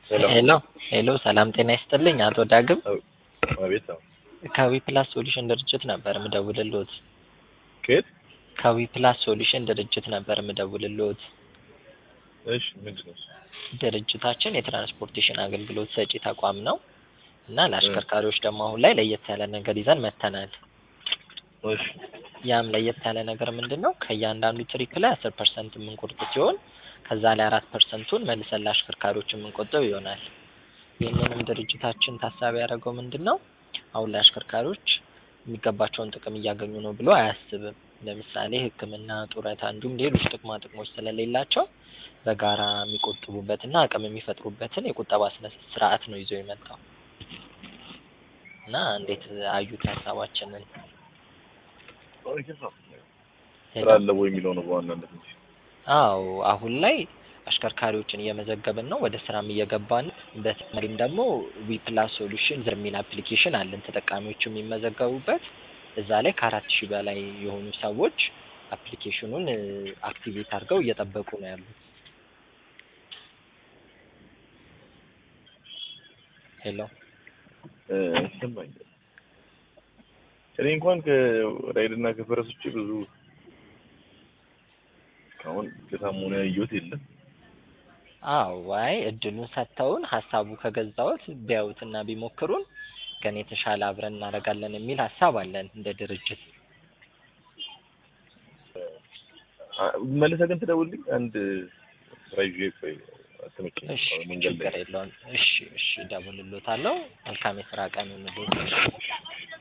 ሄሎ ሄሎ ሰላም ጤና ይስጥልኝ አቶ ዳግም አቤት ነው። ከዊ ፕላስ ሶሉሽን ድርጅት ነበር ምደውልልዎት። ከየት? ከዊ ፕላስ ሶሉሽን ድርጅት ነበር ምደውልልዎት። እሺ ምንድነው? ድርጅታችን የትራንስፖርቴሽን አገልግሎት ሰጪ ተቋም ነው እና ለአሽከርካሪዎች ደግሞ አሁን ላይ ለየት ያለ ነገር ይዘን መጥተናል። እሺ ያም ለየት ያለ ነገር ምንድነው? ከእያንዳንዱ ትሪፕ ላይ 10% የምንቆርጥ ሲሆን ከዛ ላይ 4%ቱን መልሰን ለአሽከርካሪዎች የምንቆጥብ ይሆናል። ይህንንም ድርጅታችን ታሳቢ ያደረገው ምንድነው? አሁን ላይ አሽከርካሪዎች የሚገባቸውን ጥቅም እያገኙ ነው ብሎ አያስብም። ለምሳሌ ሕክምና፣ ጡረታ እንዲሁም ሌሎች ጥቅማ ጥቅሞች ስለሌላቸው በጋራ የሚቆጥቡበትና አቅም የሚፈጥሩበትን የቁጠባ ስርዓት ነው ይዞ የመጣው እና እንዴት አዩት ሀሳባችንን? ስራ አለ ወይ የሚለው ነው በዋናነት እንጂ። አዎ አሁን ላይ አሽከርካሪዎችን እየመዘገብን ነው፣ ወደ ስራም እየገባን። በተጨማሪም ደግሞ ዊ ፕላስ ሶሉሽን የሚል አፕሊኬሽን አለን ተጠቃሚዎች የሚመዘገቡበት። እዛ ላይ ከ4000 በላይ የሆኑ ሰዎች አፕሊኬሽኑን አክቲቬት አድርገው እየጠበቁ ነው ያሉት። ሄሎ ይሰማኛል። እኔ እንኳን ከራይድና ከፈረስ ውጪ ብዙ እስካሁን ከታሙና ያየሁት የለም። አዎ አይ እድሉን ሰጥተውን ሀሳቡ ከገዛዎት ቢያዩትና ቢሞክሩን ከኔ የተሻለ አብረን እናደርጋለን የሚል ሀሳብ አለን እንደ ድርጅት። መልሰህ ግን ትደውልልኝ አንድ ስራ ይዤ ቆይ አትመጪኝ እሺ መንገድ ላይ ችግር የለውም። እሺ እደውልልዎታለሁ። መልካም የስራ ቀን ይሁንልዎት።